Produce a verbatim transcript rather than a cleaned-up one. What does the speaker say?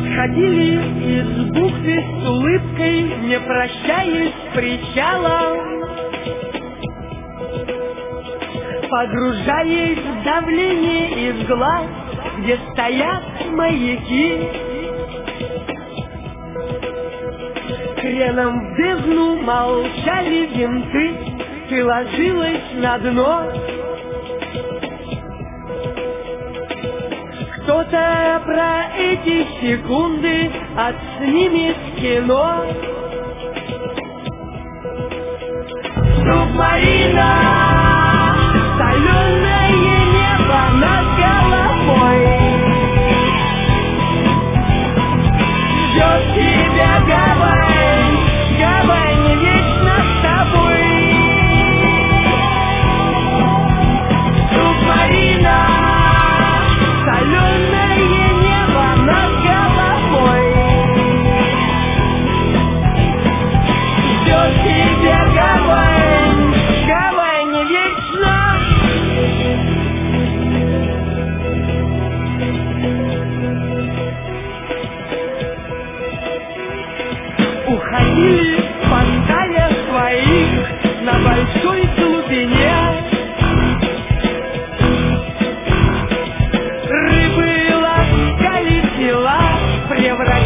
Сходили из бухты с улыбкой, не прощаясь с причалом, погружаясь в давление из глаз, где стоят маяки. Креном в бездну молчали винты, ты ложилась на дно. Кто-то про эти секунды отснимет кино. Субмарина, соленое небо над головой, ждет тебя гавань, гавань вечно с тобой. Субмарина, соленое небо над головой, ждет тебя гавань, гавань вечно. Уходили, поставя своих на большой глубине. Рыбы ласкали тела, превращаясь